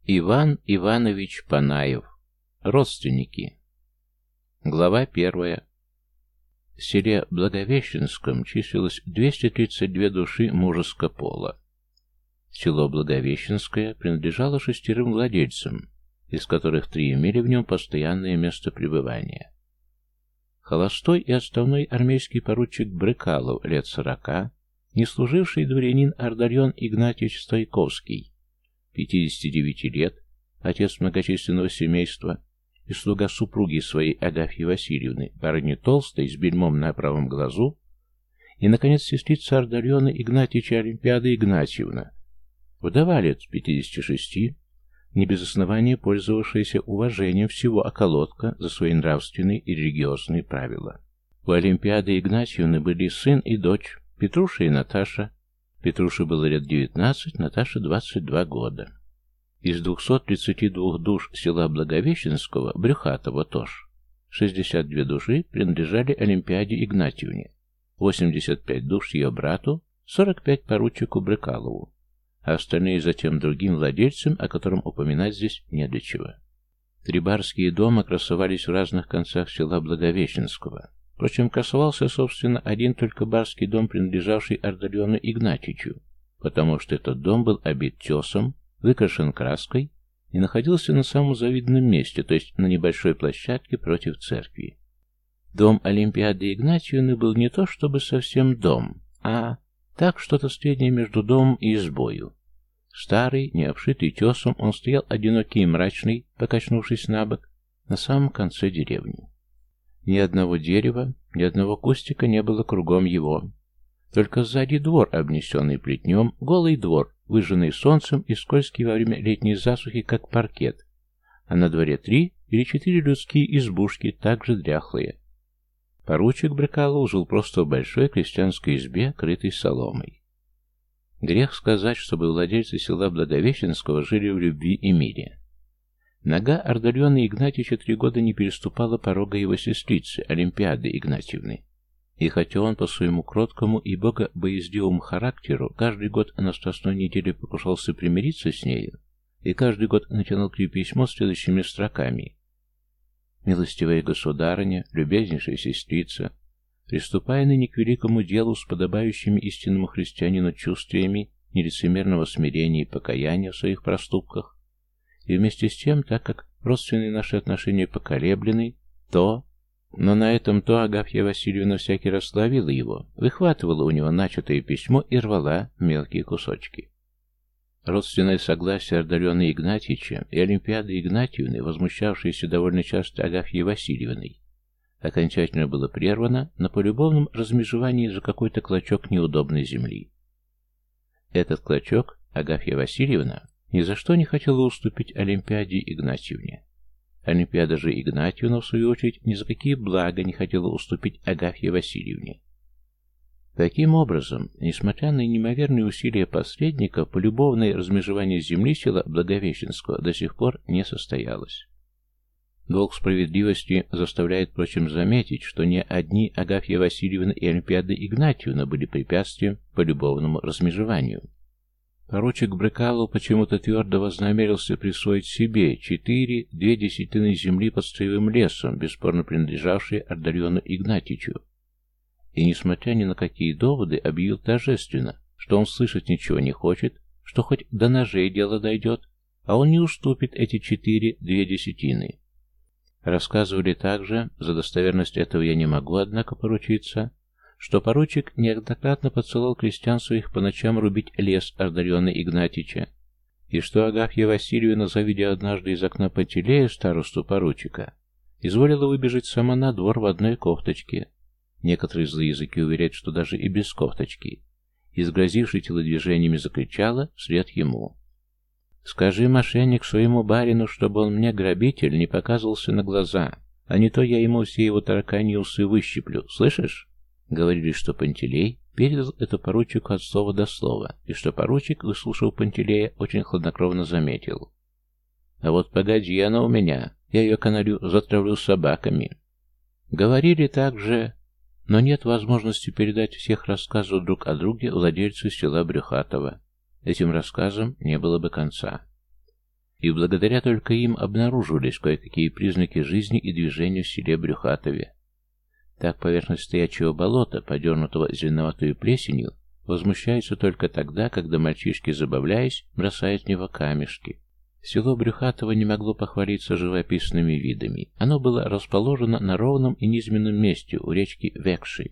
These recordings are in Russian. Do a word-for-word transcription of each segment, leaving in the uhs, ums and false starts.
Иван Иванович Панаев. Родственники. Глава первая. В селе Благовещенском числилось двести тридцать две души мужеского пола. Село Благовещенское принадлежало шестерым владельцам, из которых три имели в нем постоянное место пребывания. Холостой и отставной армейский поручик Брыкалов лет сорока, неслуживший дворянин Ардальон Игнатьевич Стойковский, пятидесяти девяти лет, отец многочисленного семейства, и слуга супруги своей Агафьи Васильевны, барыни толстой, с бельмом на правом глазу, и, наконец, сестрица Ардальона Игнатьевича Олимпиада Игнатьевна, вдова лет пятидесяти шести, не без основания пользовавшаяся уважением всего околотка за свои нравственные и религиозные правила. У Олимпиады Игнатьевны были сын и дочь, Петруша и Наташа. Петруше было лет девятнадцать, Наташе двадцать два года. Из двухсот тридцати двух душ села Благовещенского, Брюхатова тоже, шестьдесят две души принадлежали Олимпиаде Игнатьевне, восемьдесят пять душ ее брату, сорок пять поручику Брыкалову, а остальные затем другим владельцам, о котором упоминать здесь не для чего. Три барские дома красовались в разных концах села Благовещенского. Впрочем, красовался, собственно, один только барский дом, принадлежавший Ардальону Игнатьичу, потому что этот дом был обит тесом, выкрашен краской и находился на самом завидном месте, то есть на небольшой площадке против церкви. Дом Олимпиады Игнатьевны был не то чтобы совсем дом, а так что-то среднее между домом и избою. Старый, не обшитый тесом, он стоял одинокий и мрачный, покачнувшись на бок, на самом конце деревни. Ни одного дерева, ни одного кустика не было кругом его. Только сзади двор, обнесенный плетнем, голый двор, выжженный солнцем и скользкий во время летней засухи, как паркет, а на дворе три или четыре людские избушки, также дряхлые. Поручик Брыкалов жил просто в большой крестьянской избе, крытой соломой. Грех сказать, чтобы владельцы села Благовещенского жили в любви и мире. Нога Ардальона Игнатьича три года не переступала порога его сестрицы, Олимпиады Игнатьевны. И хотя он по своему кроткому и богобоязливому характеру каждый год на страстной неделе покушался примириться с нею, и каждый год начинал к ней письмо с следующими строками: «Милостивая государыня, любезнейшая сестрица, приступая ныне к великому делу с подобающими истинному христианину чувствиями нелицемерного смирения и покаяния в своих проступках, и вместе с тем, так как родственные наши отношения поколеблены, то...» Но на этом то Агафья Васильевна всякий раз ловила его, выхватывала у него начатое письмо и рвала мелкие кусочки. Родственное согласие Ардальона Игнатьича и Олимпиады Игнатьевны, возмущавшееся довольно часто Агафьей Васильевной, окончательно было прервано на полюбовном размежевании за какой-то клочок неудобной земли. Этот клочок Агафья Васильевна ни за что не хотела уступить Олимпиаде Игнатьевне. Олимпиада же Игнатьевна, в свою очередь, ни за какие блага не хотела уступить Агафье Васильевне. Таким образом, несмотря на неимоверные усилия посредников, полюбовное размежевание земли села Благовещенского до сих пор не состоялось. Долг справедливости заставляет, впрочем, заметить, что не одни Агафья Васильевна и Олимпиада Игнатьевна были препятствием полюбовному размежеванию. Поручик Брыкалов почему-то твердо вознамерился присвоить себе четыре, две десятины земли под строевым лесом, бесспорно принадлежавшие Ардальону Игнатьичу. И, несмотря ни на какие доводы, объявил торжественно, что он слышать ничего не хочет, что хоть до ножей дело дойдет, а он не уступит эти четыре, две десятины. Рассказывали также, за достоверность этого я не могу, однако, поручиться, что поручик неоднократно подсылал крестьян своих по ночам рубить лес Ардальона Игнатьича, и что Агафья Васильевна, завидя однажды из окна Пантелея, старосту поручика, изволила выбежать сама на двор в одной кофточке. Некоторые злые языки уверяют, что даже и без кофточки, и, сгрозивши телодвижениями, закричала вслед ему: «Скажи, мошенник, своему барину, чтобы он мне, грабитель, не показывался на глаза, а не то я ему все его тараканьи усы выщиплю, слышишь?» Говорили, что Пантелей передал это поручику от слова до слова, и что поручик, выслушав Пантелея, очень хладнокровно заметил: «А вот погоди она у меня, я ее каналью затравлю собаками». Говорили также, но нет возможности передать всех рассказов друг о друге владельцу села Брюхатова. Этим рассказам не было бы конца. и благодаря только им обнаруживались кое-какие признаки жизни и движения в селе Брюхатове. Так поверхность стоячего болота, подернутого зеленоватой плесенью, возмущается только тогда, когда мальчишки, забавляясь, бросают в него камешки. Село Брюхатово не могло похвалиться живописными видами. Оно было расположено на ровном и низменном месте у речки Векши.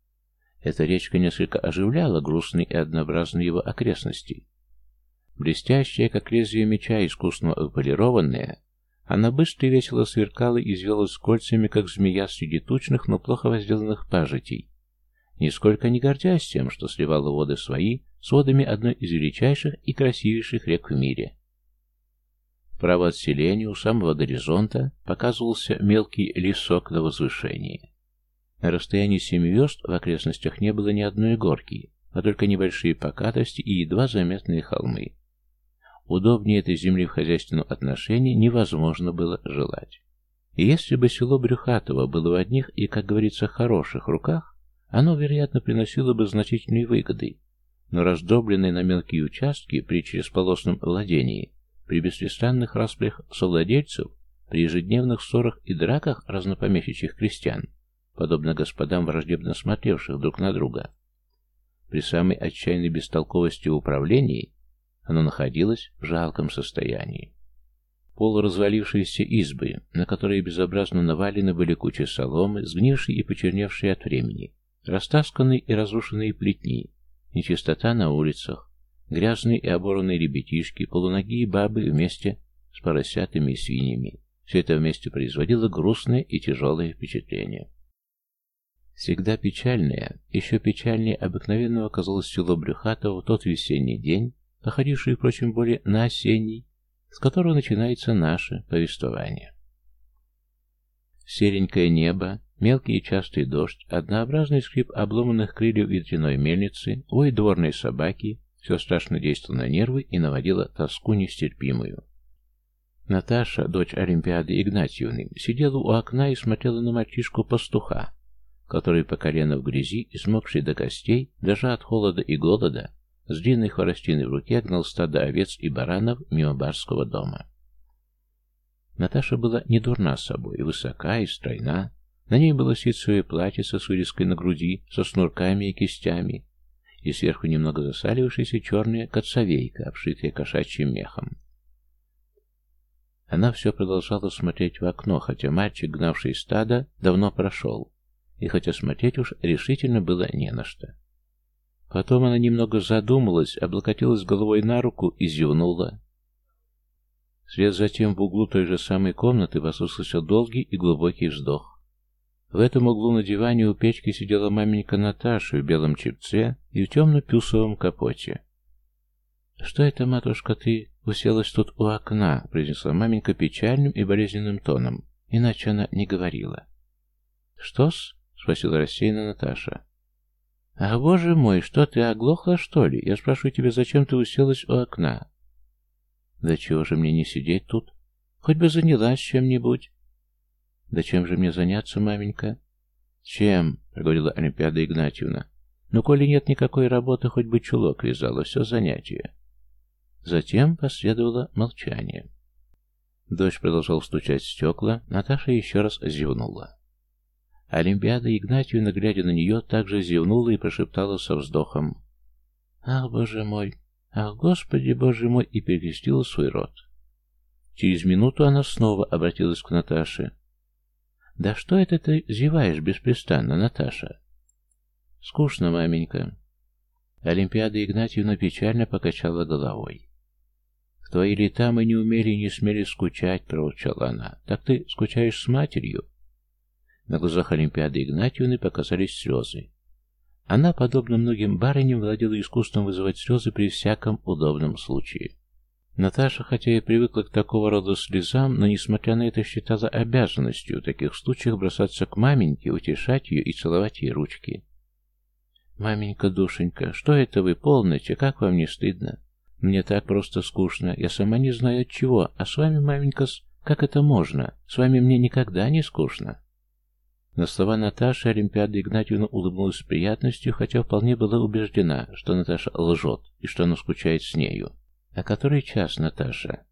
Эта речка несколько оживляла грустные и однообразные его окрестности. Блестящая, как лезвие меча, искусно выполированная, она быстро и весело сверкала и извелась кольцами, как змея среди тучных, но плохо возделанных пажитей, нисколько не гордясь тем, что сливала воды свои с водами одной из величайших и красивейших рек в мире. Вправо от селения, у самого горизонта, показывался мелкий лесок на возвышении. На расстоянии семи верст в окрестностях не было ни одной горки, а только небольшие покатости и едва заметные холмы. Удобнее этой земли в хозяйственном отношении невозможно было желать. И если бы село Брюхатово было в одних и, как говорится, хороших руках, оно, вероятно, приносило бы значительные выгоды, но раздробленное на мелкие участки при чересполосном владении, при беспрестанных распрях совладельцев, при ежедневных ссорах и драках разнопомещичьих крестьян, подобно господам, враждебно смотревших друг на друга, при самой отчаянной бестолковости в управлении, оно находилось в жалком состоянии. Полуразвалившиеся избы, на которые безобразно навалены были кучи соломы, сгнившие и почерневшие от времени, растасканные и разрушенные плетни, нечистота на улицах, грязные и оборванные ребятишки, полуногие бабы вместе с поросятами и свиньями. Все это вместе производило грустное и тяжелое впечатление. Всегда печальное, еще печальнее обыкновенного казалось село Брюхатово в тот весенний день, походивший, впрочем, более на осенний, с которого начинается наше повествование. Серенькое небо, мелкий и частый дождь, однообразный скрип обломанных крыльев ветряной мельницы, вой дворной собаки — все страшно действовало на нервы и наводило тоску нестерпимую. Наташа, дочь Олимпиады Игнатьевны, сидела у окна и смотрела на мальчишку-пастуха, который по колено в грязи, измокший до костей, дрожа от холода и голода, с длинной хворостиной в руке гнал стадо овец и баранов мимо барского дома. Наташа была не дурна собой, высока и стройна. На ней было ситцевое платьице с вырезкой на груди, со снурками и кистями, и сверху немного засалившаяся черная коцовейка, обшитая кошачьим мехом. Она все продолжала смотреть в окно, хотя мальчик, гнавший стадо, давно прошел, и хотя смотреть уж решительно было не на что. Потом она немного задумалась, облокотилась головой на руку и зевнула. Вслед за тем в углу той же самой комнаты послышался долгий и глубокий вздох. В этом углу на диване у печки сидела маменька Наташа в белом чепце и в темно-пюсовом капоте. «Что это, матушка, ты уселась тут у окна?» — произнесла маменька печальным и болезненным тоном, иначе она не говорила. «Что-с?» — спросила рассеянно Наташа. «Ах, боже мой, что ты, оглохла, что ли? Я спрашиваю тебя, зачем ты уселась у окна?» «Да чего же мне не сидеть тут? Хоть бы занялась чем-нибудь». «Да чем же мне заняться, маменька?» «Чем?» — проговорила Олимпиада Игнатьевна. «Ну, коли нет никакой работы, хоть бы чулок вязала, все занятие». Затем последовало молчание. Дождь продолжал стучать в стекла, Наташа еще раз зевнула. Олимпиада Игнатьевна, глядя на нее, также зевнула и прошептала со вздохом: «Ах, боже мой! Ах, Господи, боже мой!» и перекрестила свой рот. Через минуту она снова обратилась к Наташе. «Да что это ты зеваешь беспрестанно, Наташа?» «Скучно, маменька». Олимпиада Игнатьевна печально покачала головой. «В твои лета мы не умели и не смели скучать», — проворчала она. «Так ты скучаешь с матерью?» На глазах Олимпиады Игнатьевны показались слезы. Она, подобно многим барыням, владела искусством вызывать слезы при всяком удобном случае. Наташа, хотя и привыкла к такого рода слезам, но, несмотря на это, считала обязанностью в таких случаях бросаться к маменьке, утешать ее и целовать ей ручки. «Маменька, душенька, что это вы полноте? Как вам не стыдно? Мне так просто скучно, я сама не знаю от чего, а с вами, маменька, как это можно? С вами мне никогда не скучно». На слова Наташи Олимпиада Игнатьевна улыбнулась с приятностью, хотя вполне была убеждена, что Наташа лжет и что она скучает с нею. «А который час, Наташа?»